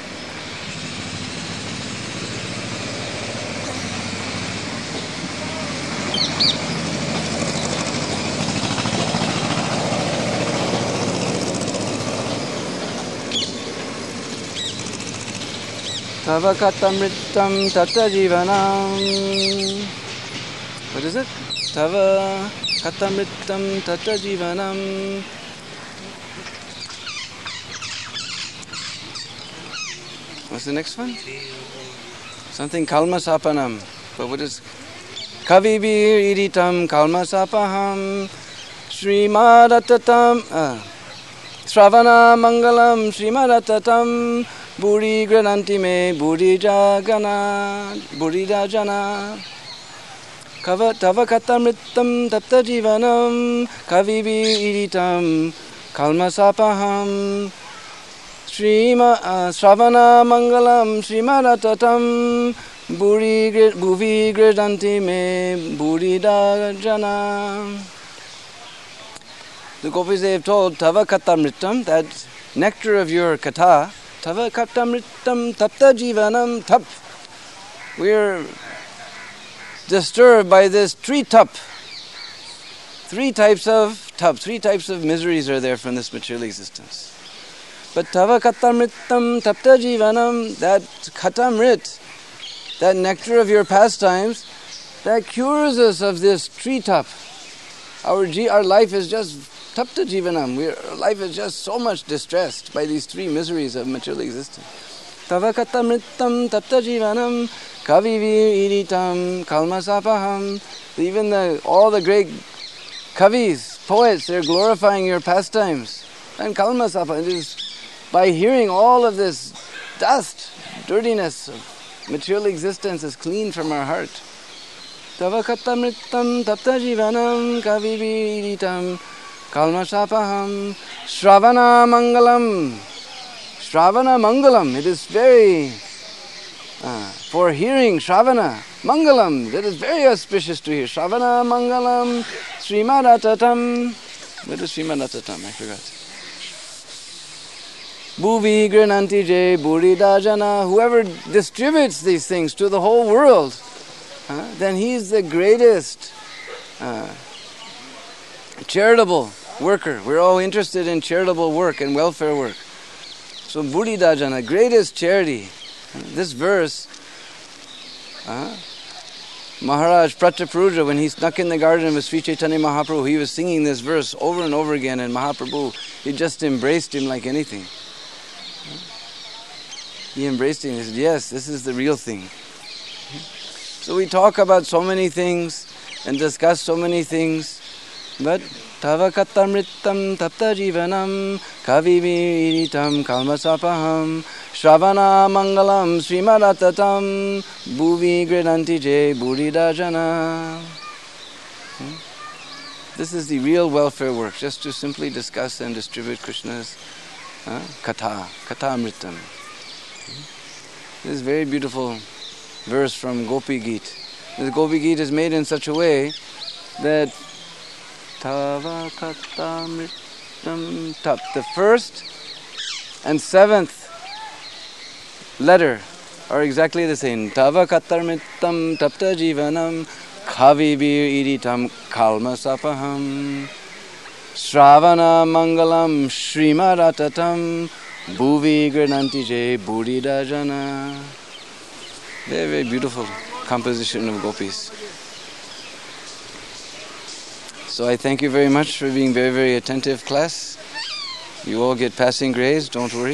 Tava katamritam tata jivanam. What is it? Tava katamritam tata jivanam. What's the next one? Something kalmasapanam. But what is Kavibir iditam kalmasapaham Srimadatatam Sravana mangalam Srimadatatam Buri grananti me buri jagana buri jana Kava tava katamritam tapta jivanam Kavibi iditam kalmasapaham Sravana mangalam Srimadatatam Bhuvi gridanti me Bhurida jana. The Gopis, they have told Tava katamritam, that nectar of your katha, Tava katamritam tapta jivanam tap. We are disturbed by this tree tap. 3 types of tap, 3 types of miseries are there from this material existence. But Tava katamritam tapta jivanam, that katamrit, that nectar of your pastimes, that cures us of this tree tap. Our life is just tapta jivanam. Our life is just so much distressed by these 3 miseries of material existence. Tava katamritam tapta jivanam kavivi iritam kalmasapaham. Even all the great kavis, poets, they're glorifying your pastimes. And kalmasapa, it is by hearing all of this dust, dirtiness of material existence is clean from our heart. Tava katamritam tapta jivanam kavivi iritam kalmasapaham Shravana mangalam. Shravana mangalam. It is very, for hearing Shravana mangalam, that is very auspicious to hear. Shravana mangalam Srimadatatam. What is Srimadatatam? I forgot. Bhuvi grananti je burida jana. Whoever distributes these things to the whole world, then he's the greatest charitable worker. We're all interested in charitable work and welfare work. So burida jana, greatest charity. This verse, Maharaj Pratapuruja, when he snuck in the garden of Sri Chaitanya Mahaprabhu, he was singing this verse over and over again, and Mahaprabhu, he just embraced him like anything. He embraced him. He said, yes, this is the real thing. So we talk about so many things and discuss so many things, but Tava katamritam tapta jivanam kavivi iritam kalmasapaham Shravana mangalam srimadatatam bhuvi gridanti je burida jana. This is the real welfare work, just to simply discuss and distribute Krishna's katha amritam. This is a very beautiful verse from Gopi Geet. The Gopi Geet is made in such a way that Tava katamritam tap, the 1st and 7th letter are exactly the same. Tava katamritam tapta jivanam khavibir iritam kalmasapaham Shravana mangalam srimadatatam Bhuvi grananti je burida jana. Very, very beautiful composition of gopis. So I thank you very much for being very, very attentive, class. You all get passing grades, don't worry.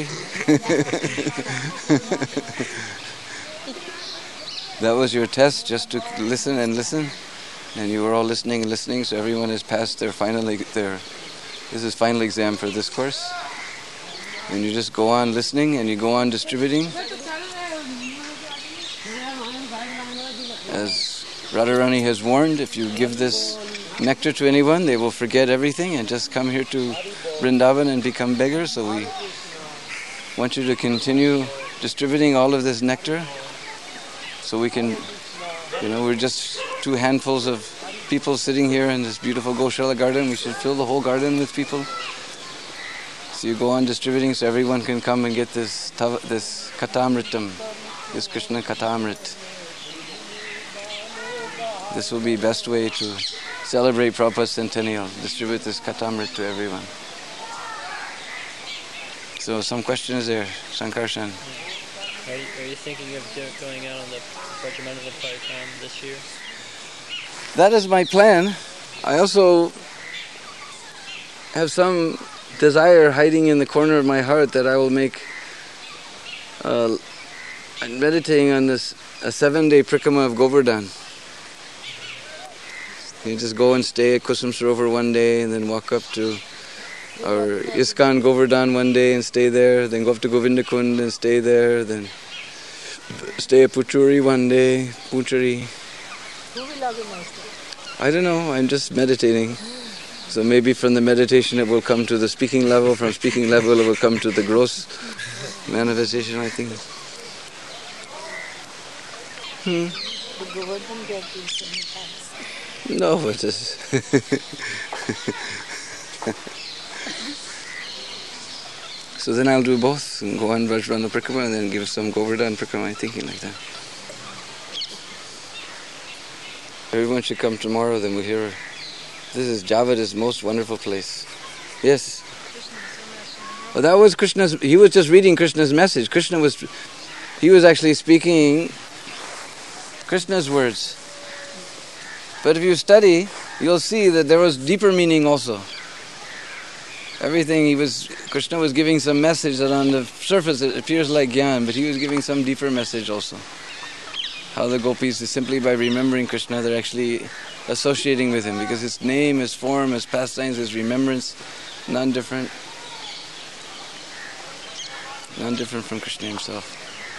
That was your test, just to listen and listen. And you were all listening and listening, so everyone has passed this is final exam for this course. And you just go on listening and you go on distributing. As Radharani has warned, if you give this nectar to anyone, they will forget everything and just come here to Vrindavan and become beggars. So we want you to continue distributing all of this nectar so we can, we're just 2 handfuls of people sitting here in this beautiful Goshala garden. We should fill the whole garden with people. So you go on distributing so everyone can come and get this Katamritam, this Krishna Katamrit. This will be best way to celebrate Prabhupada's centennial. Distribute this Katamrit to everyone. So some questions there, Sankarshan. Are you thinking of going out on the Regimental Parikram this year? That is my plan. I also have some desire hiding in the corner of my heart that I will make. I'm meditating on this a 7-day Prikrama of Govardhan. You just go and stay at Kusum Sarovar one day and then walk up to our ISKCON Govardhan one day and stay there, then go up to Govindakund and stay there, then stay at Puchuri one day, Puchuri. I don't know, I'm just meditating. So maybe from the meditation it will come to the speaking level, from speaking level it will come to the gross manifestation, I think. No, it is. So then I'll do both, and go on Vajrana Prikrama and then give some Govardhan Prikrama, I'm thinking like that. Everyone should come tomorrow, then we'll hear. This is Javada's most wonderful place. Yes. Well, that was Krishna's, he was just reading Krishna's message. He was actually speaking Krishna's words. But if you study, you'll see that there was deeper meaning also. Krishna was giving some message that on the surface it appears like Gyan, but he was giving some deeper message also. How the gopis, simply by remembering Krishna, they're actually associating with him, because his name, his form, his pastimes, his remembrance, none different from Krishna himself.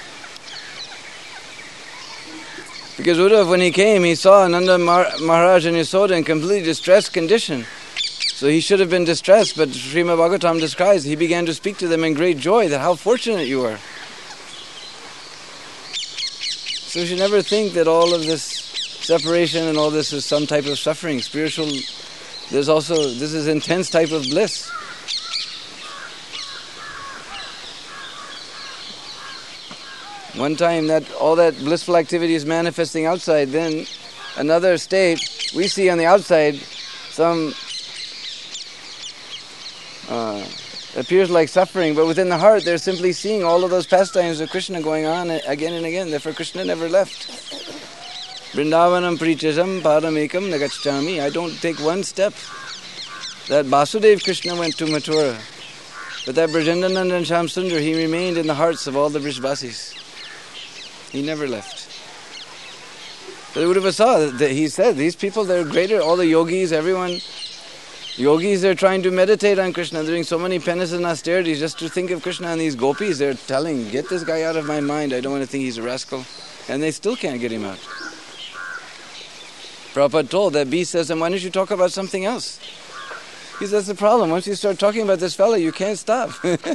Because Uddhav, when he came, he saw Nanda Maharaj and Yasoda in completely distressed condition. So he should have been distressed, but Srimad Bhagavatam describes, he began to speak to them in great joy, that how fortunate you are. So you should never think that all of this separation and all this is some type of suffering. Spiritual, this is intense type of bliss. One time that all that blissful activity is manifesting outside, then another state, we see on the outside some appears like suffering, but within the heart they're simply seeing all of those pastimes of Krishna going on again and again. Therefore Krishna never left. Vrindavanam prichasam paramekam nagachami. I don't take one step. That Vasudeva Krishna went to Mathura, but that Brajendananda and Shyam Sundar, he remained in the hearts of all the Vrishvasis. He never left. But Uddhava saw that he said, these people, they're greater, all the yogis, everyone. Yogis, they're trying to meditate on Krishna, they're doing so many penances and austerities just to think of Krishna, and these gopis, they're telling, get this guy out of my mind, I don't want to think he's a rascal. And they still can't get him out. Prabhupada told that B says, and why don't you talk about something else? He says, that's the problem, once you start talking about this fellow, you can't stop.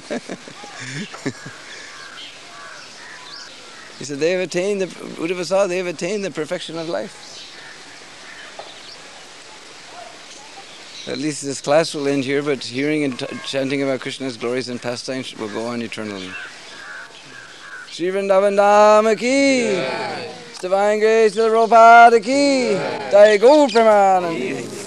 He said, they have attained the perfection of life. At least this class will end here, but hearing and chanting about Krishna's glories and pastimes will go on eternally. Shri Vrindavan Dham ki, Stavang Grace Prabhupada ki, Jai Gaur Premanand.